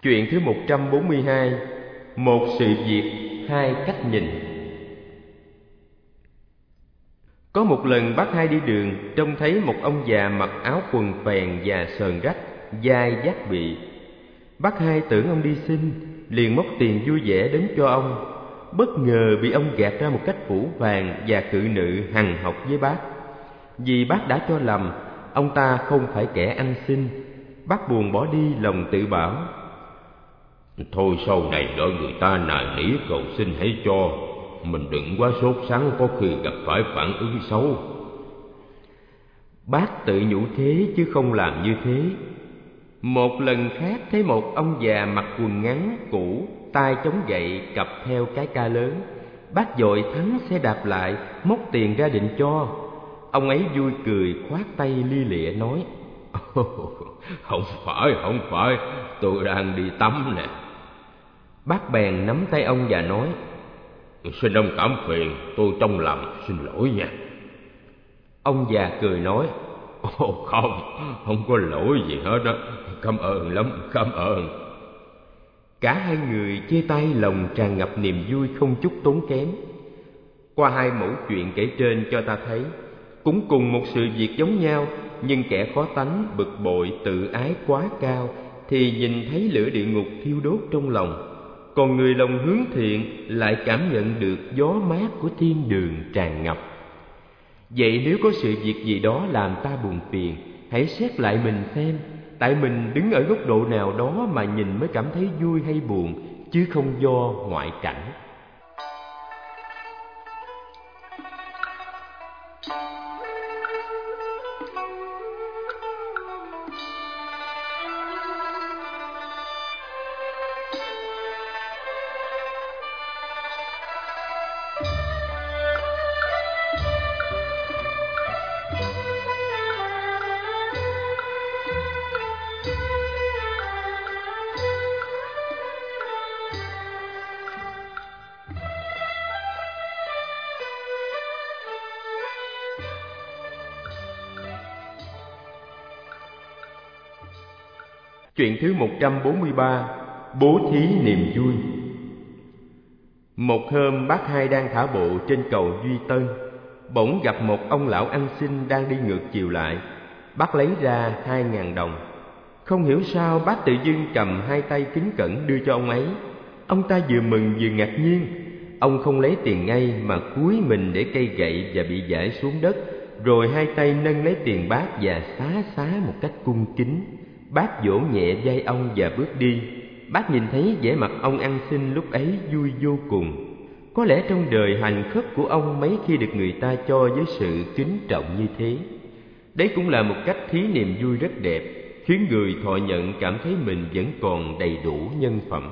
Chuyện thứ 142. Một sự việc, hai cách nhìn. Có một lần bác Hai đi đường, trông thấy một ông già mặc áo quần phèn và sờn rách, vai vác bị. Bác Hai tưởng ông đi xin, liền móc tiền vui vẻ đến cho ông. Bất ngờ bị ông gạt ra một cách phũ phàng và cự nữ hằn học với bác. Vì bác đã cho lầm, ông ta không phải kẻ ăn xin. Bác buồn bỏ đi, lòng tự bảo: thôi sau này đợi người ta nài nỉ cầu xin hãy cho, mình đừng quá sốt sắng, có khi gặp phải phản ứng xấu. Bác tự nhủ thế chứ không làm như thế. Một lần khác thấy một ông già mặc quần ngắn cũ, tay chống gậy, cặp theo cái ca lớn. Bác vội thắng xe đạp lại, móc tiền ra định cho. Ông ấy vui cười, khoát tay lia lịa nói: Không phải, tôi đang đi tắm nè. Bác bèn nắm tay ông và nói: xin ông cảm phiền, tôi trong lòng, xin lỗi nha. Ông già cười nói: không có lỗi gì hết á, cảm ơn lắm, cảm ơn. Cả hai người chia tay, lòng tràn ngập niềm vui không chút tốn kém. Qua hai mẫu chuyện kể trên cho ta thấy, cũng cùng một sự việc giống nhau, nhưng kẻ khó tánh, bực bội, tự ái quá cao thì nhìn thấy lửa địa ngục thiêu đốt trong lòng, còn người lòng hướng thiện lại cảm nhận được gió mát của thiên đường tràn ngập. Vậy nếu có sự việc gì đó làm ta buồn phiền, hãy xét lại mình xem, tại mình đứng ở góc độ nào đó mà nhìn mới cảm thấy vui hay buồn, chứ không do ngoại cảnh. Chuyện thứ 143. Bố thí niềm vui. Một hôm bác Hai đang thả bộ trên cầu Duy Tân, bỗng gặp một ông lão ăn xin đang đi ngược chiều lại. Bác lấy ra 2.000 đồng. Không hiểu sao bác tự dưng cầm hai tay kính cẩn đưa cho ông ấy. Ông ta vừa mừng vừa ngạc nhiên. Ông không lấy tiền ngay mà cúi mình để cây gậy và bị giãi xuống đất, rồi hai tay nâng lấy tiền bác và xá một cách cung kính. Bác vỗ nhẹ vai ông và bước đi. Bác nhìn thấy vẻ mặt ông ăn xin lúc ấy vui vô cùng. Có lẽ trong đời hành khất của ông mấy khi được người ta cho với sự kính trọng như thế. Đấy cũng là một cách thí niềm vui rất đẹp, khiến người thọ nhận cảm thấy mình vẫn còn đầy đủ nhân phẩm.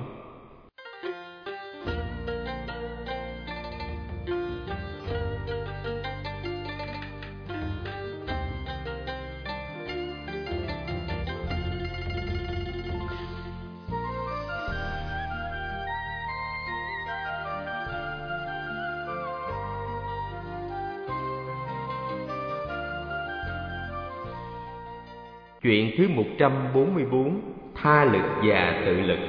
Chuyện thứ 144. Tha lực và tự lực.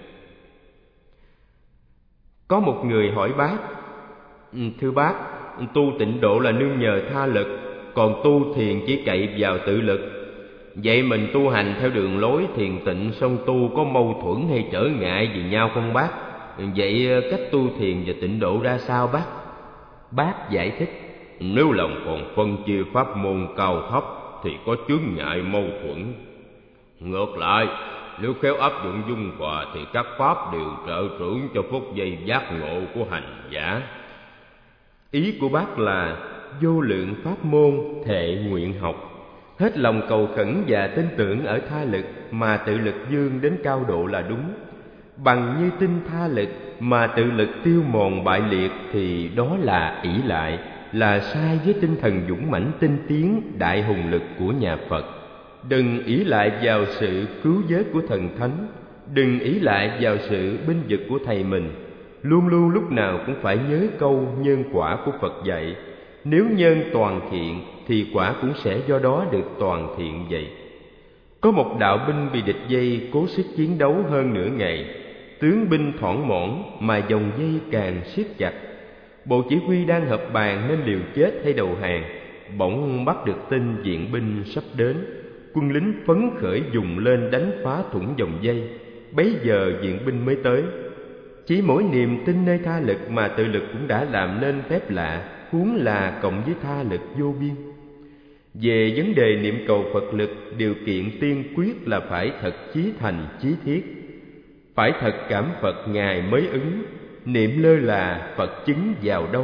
Có một người hỏi bác: thưa bác, tu tịnh độ là nương nhờ tha lực, còn tu thiền chỉ cậy vào tự lực. Vậy mình tu hành theo đường lối thiền tịnh song tu có mâu thuẫn hay trở ngại gì nhau không bác? Vậy cách tu thiền và tịnh độ ra sao bác? Bác giải thích: nếu lòng còn phân chia pháp môn cao thấp thì có chướng ngại mâu thuẫn. Ngược lại, nếu khéo áp dụng dung hòa thì các pháp đều trợ trưởng cho phút giây giác ngộ của hành giả. Ý của bác là vô lượng pháp môn thệ nguyện học, hết lòng cầu khẩn và tin tưởng ở tha lực mà tự lực vươn đến cao độ là đúng. Bằng như tin tha lực mà tự lực tiêu mòn bại liệt thì đó là ỷ lại, là sai với tinh thần dũng mãnh tinh tiến đại hùng lực của nhà Phật. Đừng ỷ lại vào sự cứu vớt của thần thánh, đừng ỷ lại vào sự binh vực của thầy mình. Luôn luôn lúc nào cũng phải nhớ câu nhân quả của Phật dạy: nếu nhân toàn thiện thì quả cũng sẽ do đó được toàn thiện vậy. Có một đạo binh bị địch dây cố sức chiến đấu hơn nửa ngày. Tướng binh thoảng mõn mà vòng dây càng siết chặt. Bộ chỉ huy đang họp bàn nên liều chết hay đầu hàng. Bỗng bắt được tin viện binh sắp đến. Quân lính phấn khởi dùng lên đánh phá thủng vòng dây. Bấy giờ viện binh mới tới. Chỉ mỗi niềm tin nơi tha lực mà tự lực cũng đã làm nên phép lạ, huống là cộng với tha lực vô biên. Về vấn đề niệm cầu Phật lực, điều kiện tiên quyết là phải thật chí thành chí thiết. Phải thật cảm Phật Ngài mới ứng, niệm lơ là Phật chứng vào đâu.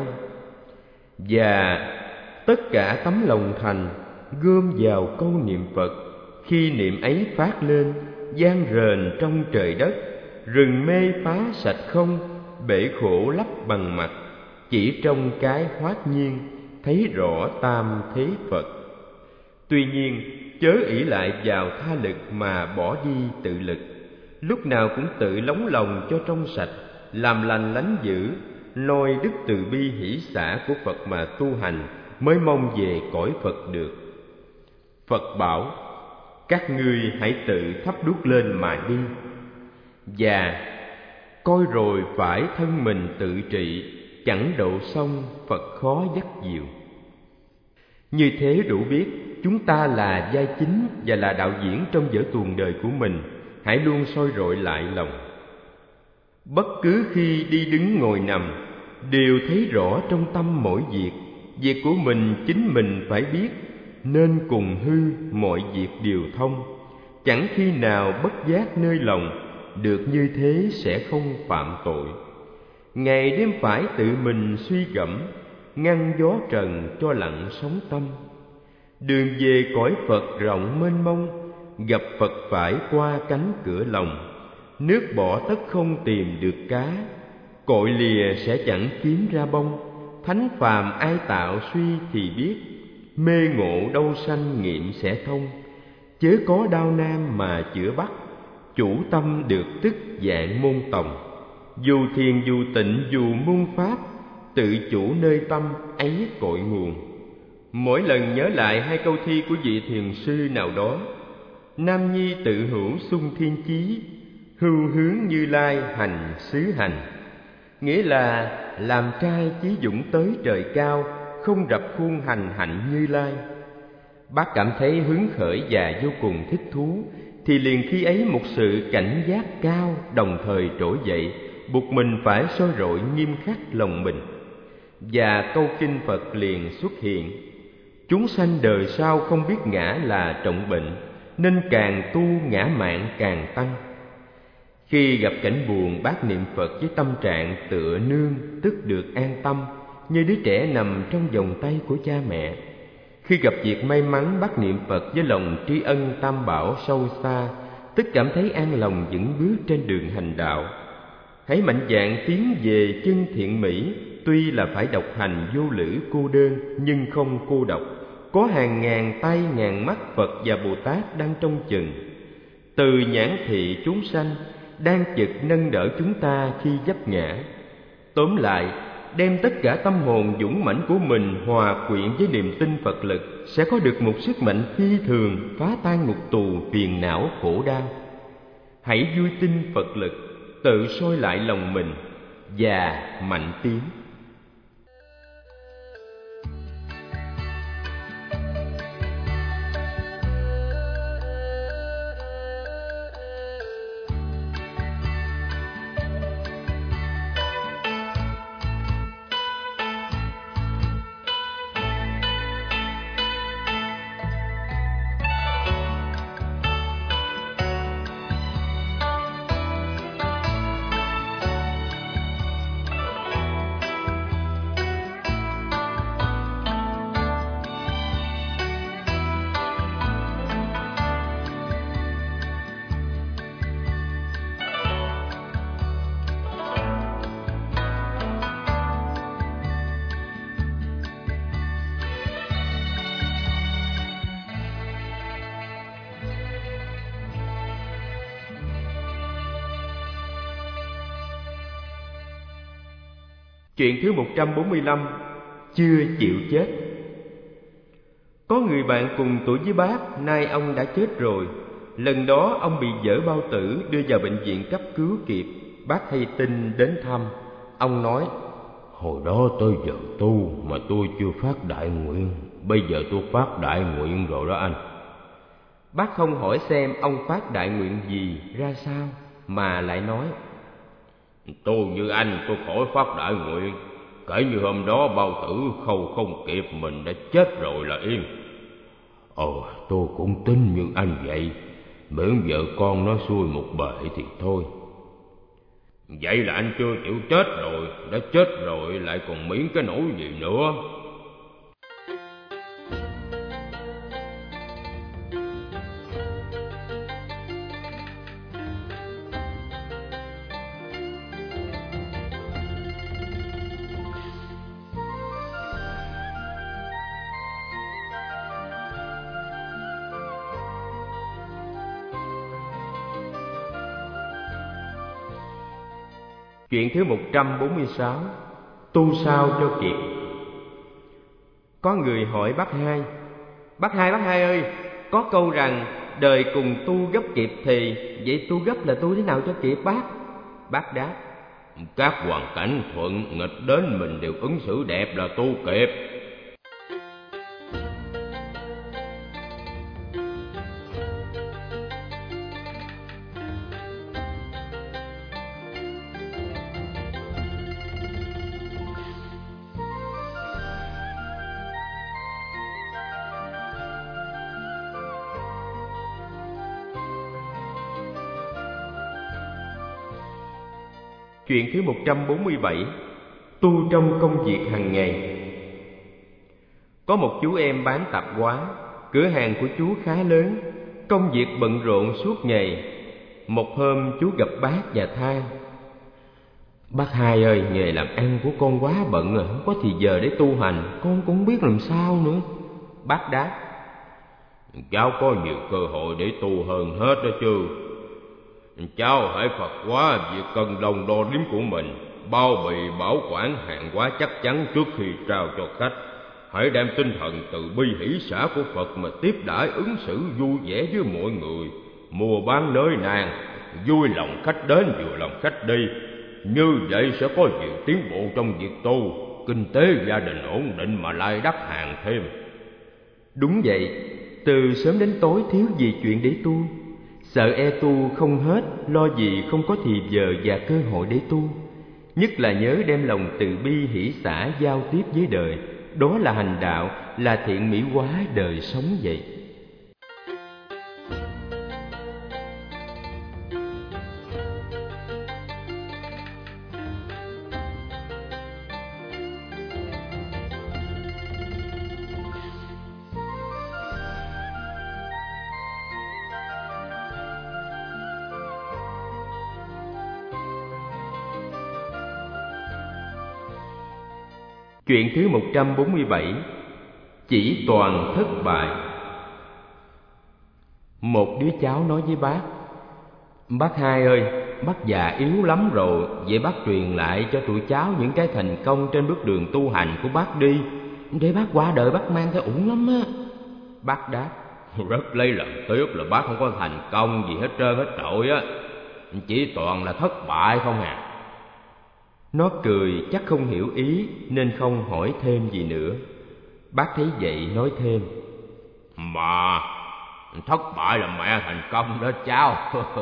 Và tất cả tấm lòng thành gom vào câu niệm Phật. Khi niệm ấy phát lên, vang rền trong trời đất, rừng mê phá sạch không, bể khổ lấp bằng mặt. Chỉ trong cái hoát nhiên, thấy rõ tam thế Phật. Tuy nhiên, chớ ỷ lại vào tha lực mà bỏ đi tự lực. Lúc nào cũng tự lóng lòng cho trong sạch, làm lành lánh dữ, noi đức từ bi hỷ xả của Phật mà tu hành, mới mong về cõi Phật được. Phật bảo: các ngươi hãy tự thắp đuốc lên mà đi. Và coi rồi phải thân mình tự trị, chẳng độ xong Phật khó dắt dìu. Như thế đủ biết chúng ta là vai chính và là đạo diễn trong vở tuồng đời của mình. Hãy luôn soi rọi lại lòng. Bất cứ khi đi đứng ngồi nằm, đều thấy rõ trong tâm mỗi việc. Việc của mình chính mình phải biết, nên cùng hư mọi việc đều thông. Chẳng khi nào bất giác nơi lòng, được như thế sẽ không phạm tội. Ngày đêm phải tự mình suy gẫm, ngăn gió trần cho lặng sống tâm. Đường về cõi Phật rộng mênh mông, gặp Phật phải qua cánh cửa lòng. Nước bỏ tất không tìm được cá, cội lìa sẽ chẳng kiếm ra bông. Thánh phàm ai tạo suy thì biết, mê ngộ đâu sanh nghiệm sẽ thông. Chớ có đao nam mà chữa bắt, chủ tâm được tức dạng môn tòng. Dù thiền dù tịnh dù môn pháp, tự chủ nơi tâm ấy cội nguồn. Mỗi lần nhớ lại hai câu thi của vị thiền sư nào đó: Nam nhi tự hữu sung thiên chí, hưu hướng Như Lai hành xứ hành. Nghĩa là làm trai chí dũng tới trời cao, không rập khuôn hành hạnh Như Lai. Bác cảm thấy hứng khởi và vô cùng thích thú, thì liền khi ấy một sự cảnh giác cao đồng thời trỗi dậy, buộc mình phải soi rọi nghiêm khắc lòng mình. Và câu kinh Phật liền xuất hiện: chúng sanh đời sau không biết ngã là trọng bệnh, nên càng tu ngã mạn càng tăng. Khi gặp cảnh buồn, bác niệm Phật với tâm trạng tựa nương, tức được an tâm, như đứa trẻ nằm trong vòng tay của cha mẹ. Khi gặp việc may mắn, bác niệm Phật với lòng tri ân tam bảo sâu xa, tức cảm thấy an lòng vững bước trên đường hành đạo. Hãy mạnh dạn tiến về chân thiện mỹ, tuy là phải độc hành vô lữ cô đơn, nhưng không cô độc. Có hàng ngàn tay ngàn mắt Phật và Bồ Tát đang trông chừng. Từ nhãn thị chúng sanh, đang chực nâng đỡ chúng ta khi vấp ngã. Tóm lại, đem tất cả tâm hồn dũng mãnh của mình hòa quyện với niềm tin Phật lực, sẽ có được một sức mạnh phi thường phá tan ngục tù phiền não khổ đau. Hãy vui tin Phật lực, tự soi lại lòng mình và mạnh tiến. Chuyện thứ 145: chưa chịu chết. Có người bạn cùng tuổi với bác, nay ông đã chết rồi. Lần đó ông bị vỡ bao tử, đưa vào bệnh viện cấp cứu kịp. Bác hay tin đến thăm. Ông nói: hồi đó tới giờ tu mà tôi chưa phát đại nguyện, bây giờ tôi phát đại nguyện rồi đó anh. Bác không hỏi xem ông phát đại nguyện gì ra sao, mà lại nói: tôi như anh, tôi khỏi phát đại nguyện. Kể như hôm đó bao tử khâu không kịp, mình đã chết rồi là yên. Tôi cũng tin như anh vậy, miễn vợ con nó xuôi một bề thì thôi. Vậy là anh chưa chịu chết rồi, đã chết rồi lại còn miễn cái nỗi gì nữa. Chuyện thứ 146. Tu sao cho kịp. Có người hỏi bác Hai: Bác Hai ơi, có câu rằng đời cùng tu gấp kịp thì, vậy tu gấp là tu thế nào cho kịp bác? Bác đáp: các hoàn cảnh thuận nghịch đến mình đều ứng xử đẹp là tu kịp. Chuyện thứ 147. Tu trong công việc hàng ngày. Có một chú em bán tạp hóa, cửa hàng của chú khá lớn, công việc bận rộn suốt ngày. Một hôm chú gặp bác và than: Bác Hai ơi, nghề làm ăn của con quá bận rồi, không có thì giờ để tu hành, con cũng không biết làm sao nữa. Bác đáp: cháu có nhiều cơ hội để tu hơn hết đó chứ. Cháu hãy Phật hóa việc cân đồng đo đếm của mình, bao bì bảo quản hàng hóa chắc chắn trước khi trao cho khách. Hãy đem tinh thần từ bi hỷ xả của Phật mà tiếp đãi ứng xử vui vẻ với mọi người. Mua bán nơi nàng, vui lòng khách đến vừa lòng khách đi. Như vậy sẽ có nhiều tiến bộ trong việc tu, kinh tế gia đình ổn định mà lại đắt hàng thêm. Đúng vậy, từ sớm đến tối thiếu gì chuyện để tu. Sợ e tu không hết, lo gì không có thì giờ và cơ hội để tu. Nhất là nhớ đem lòng từ bi hỷ xả giao tiếp với đời. Đó là hành đạo, là thiện mỹ hóa đời sống vậy. Chuyện thứ 147. Chỉ toàn thất bại. Một đứa cháu nói với bác: Bác Hai ơi, bác già yếu lắm rồi, vậy bác truyền lại cho tụi cháu những cái thành công trên bước đường tu hành của bác đi, để bác qua đời bác mang theo ổn lắm á. Bác đáp: rất lấy làm tiếc là bác không có thành công gì hết trơn hết trội á, chỉ toàn là thất bại không à. Nó cười chắc không hiểu ý nên không hỏi thêm gì nữa. Bác thấy vậy nói thêm: Mà thất bại là mẹ thành công đó cháu.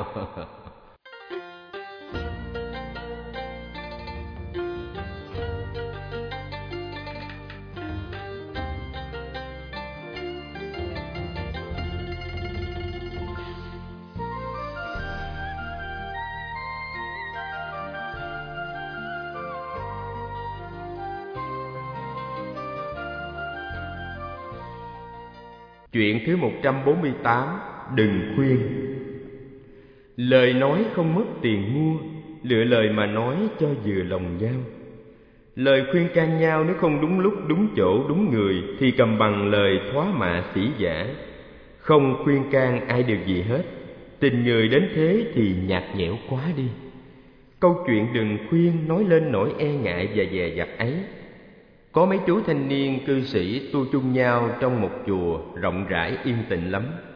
Chuyện thứ 148. Đừng khuyên. Lời nói không mất tiền mua, lựa lời mà nói cho vừa lòng nhau. Lời khuyên can nhau nếu không đúng lúc, đúng chỗ, đúng người thì cầm bằng lời thoá mạ sĩ giả. Không khuyên can ai điều gì hết, tình người đến thế thì nhạt nhẽo quá đi. Câu chuyện đừng khuyên nói lên nỗi e ngại và dè dặt ấy. Có mấy chú thanh niên cư sĩ tu chung nhau trong một chùa rộng rãi yên tĩnh lắm.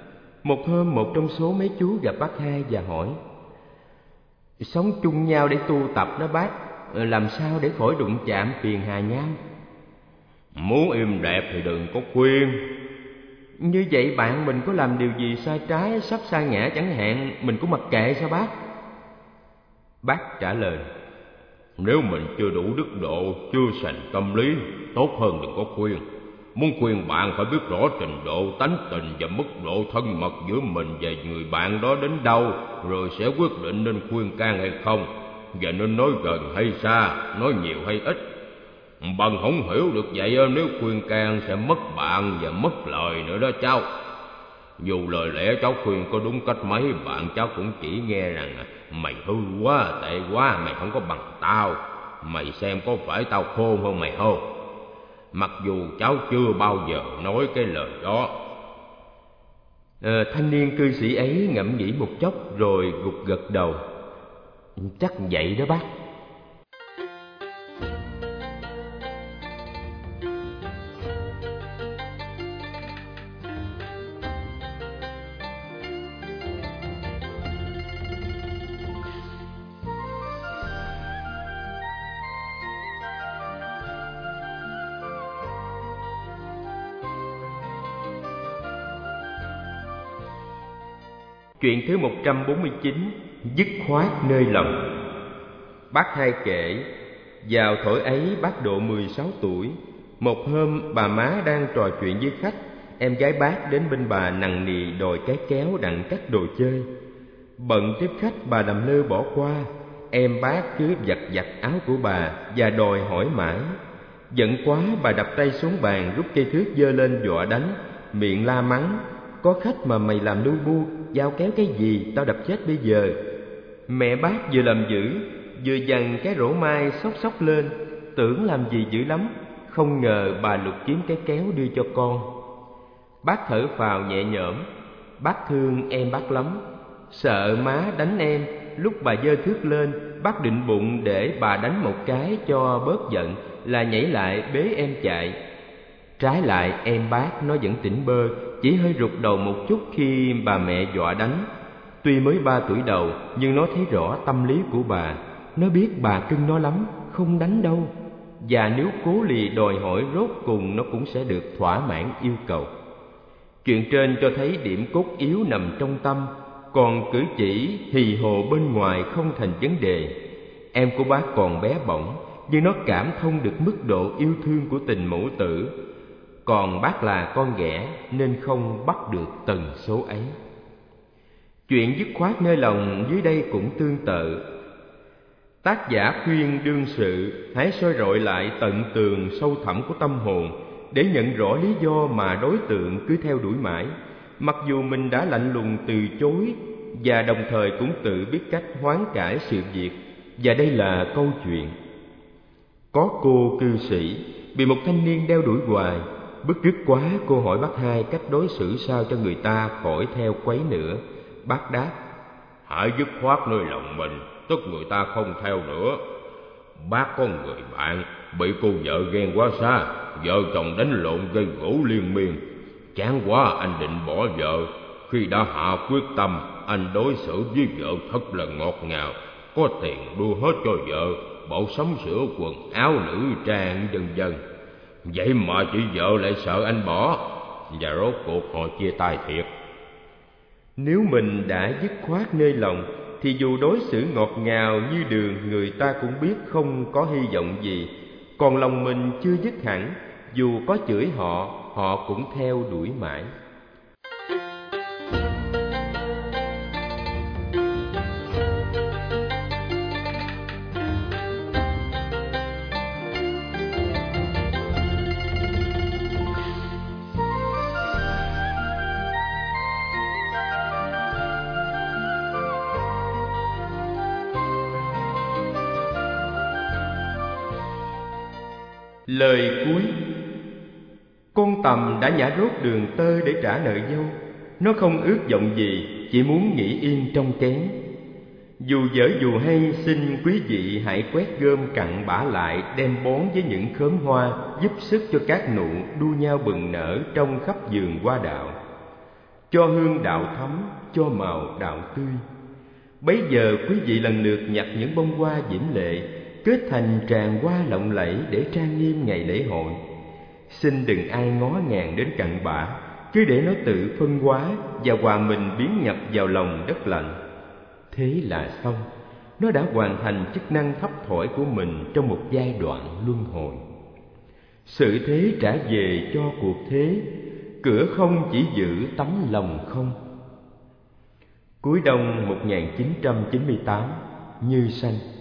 Một hôm, một trong số mấy chú gặp bác Hai và hỏi: sống chung nhau để tu tập đó bác, làm sao để khỏi đụng chạm phiền hà nhau? Muốn im đẹp thì đừng có khuyên. Như vậy bạn mình có làm điều gì sai trái, sắp sa ngã chẳng hạn, mình cũng mặc kệ sao bác? Bác trả lời: nếu mình chưa đủ đức độ, chưa sành tâm lý, tốt hơn đừng có khuyên. Muốn khuyên bạn phải biết rõ trình độ tánh tình và mức độ thân mật giữa mình và người bạn đó đến đâu, rồi sẽ quyết định nên khuyên can hay không, và nên nói gần hay xa, nói nhiều hay ít. Bằng không hiểu được vậy, nếu khuyên can sẽ mất bạn và mất lời nữa đó cháu. Dù lời lẽ cháu khuyên có đúng cách mấy, bạn cháu cũng chỉ nghe rằng mày hư quá, tệ quá, mày không có bằng tao, mày xem có phải tao khôn hơn mày không. Mặc dù cháu chưa bao giờ nói cái lời đó. Thanh niên cư sĩ ấy ngẫm nghĩ một chốc rồi gục gật đầu: chắc vậy đó bác. Chuyện thứ 149: dứt khoát nơi lòng. Bác Hai kể, vào thổi ấy bác độ 16 tuổi. Một hôm bà má đang trò chuyện với khách, em gái bác đến bên bà nằng nì đòi cái kéo đặng cắt đồ chơi. Bận tiếp khách, bà làm lơ bỏ qua. Em bác cứ giặt áo của bà và đòi hỏi mãi. Giận quá, bà đập tay xuống bàn, rút cây thước giơ lên dọa đánh, miệng la mắng: có khách mà mày làm lu bu, dao kéo cái gì, tao đập chết bây giờ. Mẹ bác vừa làm dữ, vừa giằng cái rổ mai xốc lên, tưởng làm gì dữ lắm, không ngờ bà lục kiếm cái kéo đưa cho con. Bác thở phào nhẹ nhõm, bác thương em bác lắm, sợ má đánh em. Lúc bà giơ thước lên, bác định bụng để bà đánh một cái cho bớt giận, là nhảy lại bế em chạy. Trái lại, em bác nó vẫn tỉnh bơ, chỉ hơi rụt đầu một chút khi bà mẹ dọa đánh. Tuy mới 3 tuổi đầu, nhưng nó thấy rõ tâm lý của bà. Nó biết bà cưng nó lắm, không đánh đâu. Và nếu cố lì đòi hỏi, rốt cùng nó cũng sẽ được thỏa mãn yêu cầu. Chuyện trên cho thấy điểm cốt yếu nằm trong tâm, còn cử chỉ hì hồ bên ngoài không thành vấn đề. Em của bác còn bé bỏng, nhưng nó cảm thông được mức độ yêu thương của tình mẫu tử. Còn bác là con ghẻ nên không bắt được tần số ấy. Chuyện dứt khoát nơi lòng dưới đây cũng tương tự. Tác giả khuyên đương sự hãy soi rọi lại tận tường sâu thẳm của tâm hồn để nhận rõ lý do mà đối tượng cứ theo đuổi mãi, mặc dù mình đã lạnh lùng từ chối, và đồng thời cũng tự biết cách hoán cải sự việc. Và đây là câu chuyện. Có cô cư sĩ bị một thanh niên đeo đuổi hoài. Bức rứt quá, cô hỏi bác Hai cách đối xử sao cho người ta khỏi theo quấy nữa. Bác đáp: hãy dứt khoát nơi lòng mình, tức người ta không theo nữa. Bác có người bạn bị cô vợ ghen quá xa, vợ chồng đánh lộn gây gổ liên miên. Chán quá, anh định bỏ vợ. Khi đã hạ quyết tâm, anh đối xử với vợ thật là ngọt ngào, có tiền đưa hết cho vợ, bộ sắm sửa quần áo nữ trang vân vân. Vậy mà chị vợ lại sợ anh bỏ, và rốt cuộc họ chia tay thiệt. Nếu mình đã dứt khoát nơi lòng, thì dù đối xử ngọt ngào như đường, người ta cũng biết không có hy vọng gì. Còn lòng mình chưa dứt hẳn, dù có chửi họ, họ cũng theo đuổi mãi. Lời cuối. Con tầm đã nhả rốt đường tơ để trả nợ dâu. Nó không ước vọng gì, chỉ muốn nghỉ yên trong kén. Dù dở dù hay, xin quý vị hãy quét gom cặn bã lại, đem bón với những khóm hoa, giúp sức cho các nụ đua nhau bừng nở trong khắp vườn hoa đạo. cho hương đạo thắm, cho màu đạo tươi. Bấy giờ quý vị lần lượt nhặt những bông hoa diễm lệ, kết thành tràng hoa lộng lẫy để trang nghiêm ngày lễ hội. Xin đừng ai ngó ngàng đến cặn bã, cứ để nó tự phân hóa và hòa mình biến nhập vào lòng đất lạnh. Thế là xong, nó đã hoàn thành chức năng thấp thỏi của mình trong một giai đoạn luân hồi. Sự thế trả về cho cuộc thế, cửa không chỉ giữ tấm lòng không. Cuối đông 1998, Như Sanh.